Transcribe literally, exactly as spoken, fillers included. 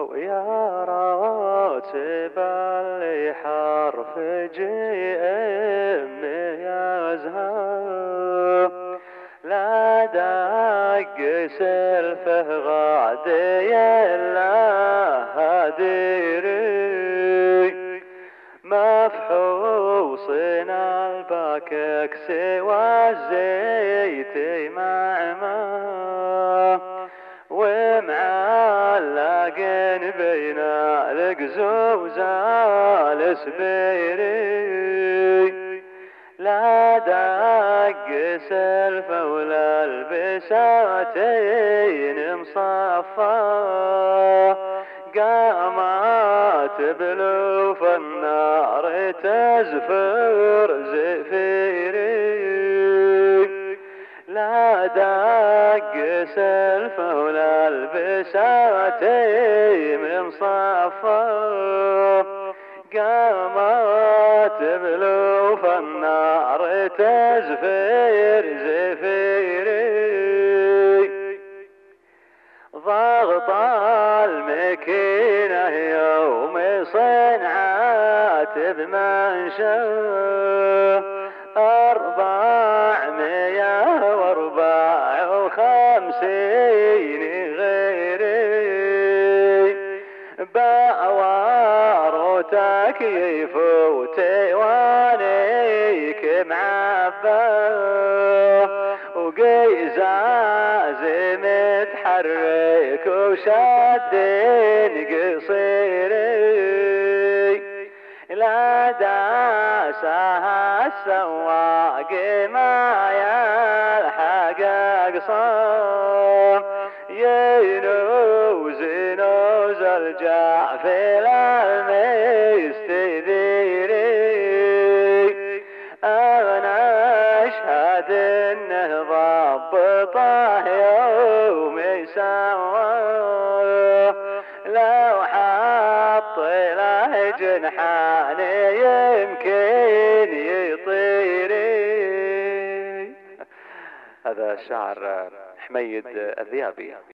ويا راتب اللي حرف جي ام يزهر لا دق سلفه غادي الا هديري مفحوصنا الباكك سوى الزيت معمى ومعلقين بين القزوز السبيري لا دق سلفه ولا البساتين مصفى قامت بلوف النار تزفر زفيري لا دق سلفه ولا البساتين مصفى قامت بلوف النار تزفر زفيري ضغط المكينة يوم صنعات بمنشأ أربعمية وأربع وخمسين غيري بأوار وتكييف وتوانيك معبى وقزاز متحرك وشدين قصيري لا داسها السواق ما يلحق اقصاه ينوز نوز الجعفل المستديري انا اشهد انه ضبطه يوم سواه لو حط له جنحان يمكن يطيري. هذا شعر حميد الذيابي.